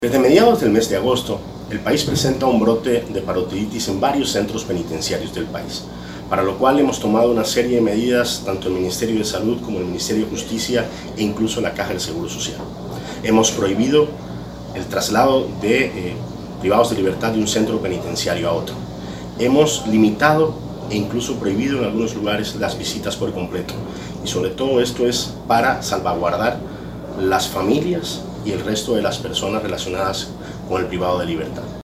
Desde mediados del mes de agosto, el país presenta un brote de parotiditis en varios centros penitenciarios del país, para lo cual hemos tomado una serie de medidas, tanto el Ministerio de Salud como el Ministerio de Justicia e incluso la Caja del Seguro Social. Hemos prohibido el traslado de privados de libertad de un centro penitenciario a otro. Hemos limitado e incluso prohibido en algunos lugares las visitas por completo. Y sobre todo esto es para salvaguardar las familias y el resto de las personas relacionadas con el privado de libertad.